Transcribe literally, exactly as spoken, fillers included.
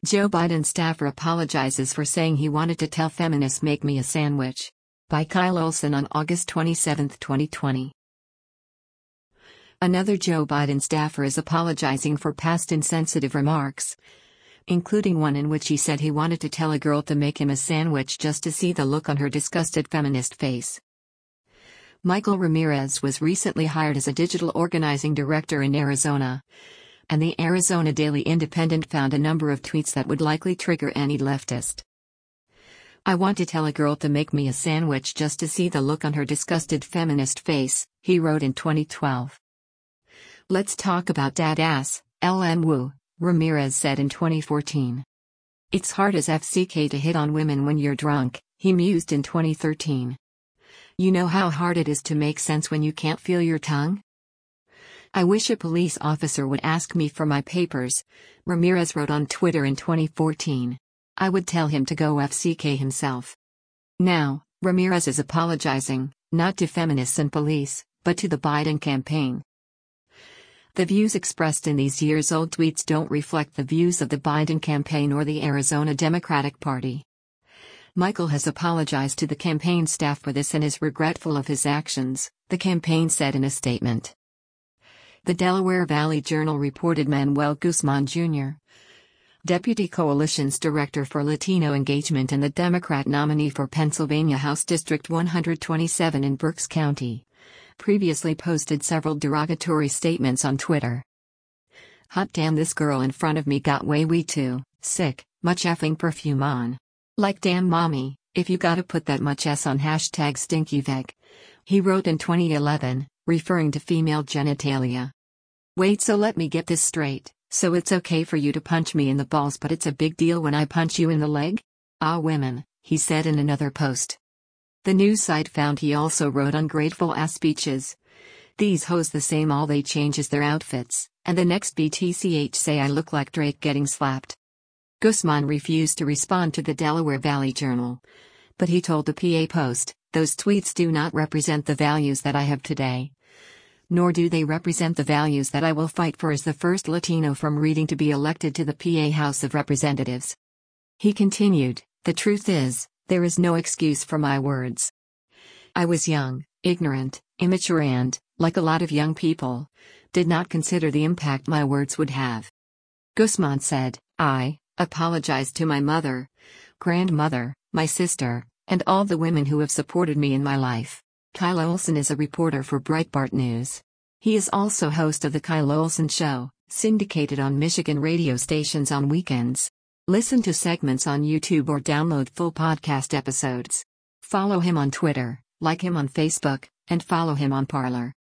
Joe Biden staffer apologizes for saying he wanted to tell feminists "make me a sandwich." By Kyle Olson on August twenty-seventh, twenty twenty. Another Joe Biden staffer is apologizing for past insensitive remarks, including one in which he said he wanted to tell a girl to make him a sandwich just to see the look on her disgusted feminist face. Michael Ramirez was recently hired as a digital organizing director in Arizona, and the Arizona Daily Independent found a number of tweets that would likely trigger any leftist. "I want to tell a girl to make me a sandwich just to see the look on her disgusted feminist face," he wrote in twenty twelve. "Let's talk about that ass, L M Wu," Ramirez said in twenty fourteen. "It's hard as F C K to hit on women when you're drunk," he mused in twenty thirteen. "You know how hard it is to make sense when you can't feel your tongue? I wish a police officer would ask me for my papers," Ramirez wrote on Twitter in twenty fourteen. "I would tell him to go F C K himself." Now, Ramirez is apologizing, not to feminists and police, but to the Biden campaign. The views expressed in these years-old tweets don't reflect the views of the Biden campaign or the Arizona Democratic Party. Michael has apologized to the campaign staff for this and is regretful of his actions, the campaign said in a statement. The Delaware Valley Journal reported Manuel Guzman Junior, Deputy Coalition's Director for Latino Engagement and the Democrat nominee for Pennsylvania House District one twenty-seven in Berks County, previously posted several derogatory statements on Twitter. "Hot damn, this girl in front of me got way wee too, sick, much effing perfume on. Like damn mommy, if you gotta put that much S on hashtag stinky veg," he wrote in twenty eleven, referring to female genitalia. "Wait, so let me get this straight. So it's okay for you to punch me in the balls, but it's a big deal when I punch you in the leg? Ah, women," he said in another post. The news site found he also wrote ungrateful ass speeches. "These hoes the same, all they change is their outfits, and the next B T C H say I look like Drake getting slapped." Guzman refused to respond to the Delaware Valley Journal, but he told the P A Post, "Those tweets do not represent the values that I have today. Nor do they represent the values that I will fight for as the first Latino from Reading to be elected to the P A House of Representatives." He continued, "The truth is, there is no excuse for my words. I was young, ignorant, immature and, like a lot of young people, did not consider the impact my words would have." Guzman said, "I apologize to my mother, grandmother, my sister, and all the women who have supported me in my life." Kyle Olson is a reporter for Breitbart News. He is also host of The Kyle Olson Show, syndicated on Michigan radio stations on weekends. Listen to segments on YouTube or download full podcast episodes. Follow him on Twitter, like him on Facebook, and follow him on Parler.